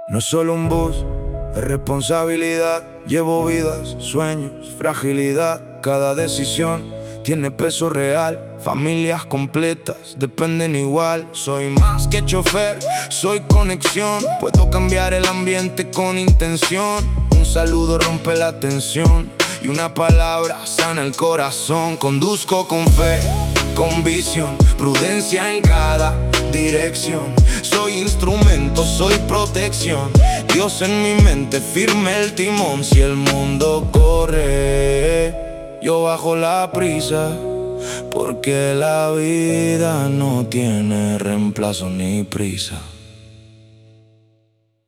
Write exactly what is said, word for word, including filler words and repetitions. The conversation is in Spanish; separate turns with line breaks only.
No es solo un bus, es responsabilidad. Llevo vidas, sueños, fragilidad. Cada decisión tiene peso real. Familias completas dependen igual. Soy más que chofer, soy conexión. Puedo cambiar el ambiente con intención. Un saludo rompe la tensión y una palabra sana el corazón. Conduzco con fe, con visión, prudencia en cada dirección. Soy instrumento, soy protección. Dios en mi mente, firme el timón. Si el mundo corre, yo bajo la prisa, porque la vida no tiene reemplazo ni prisa.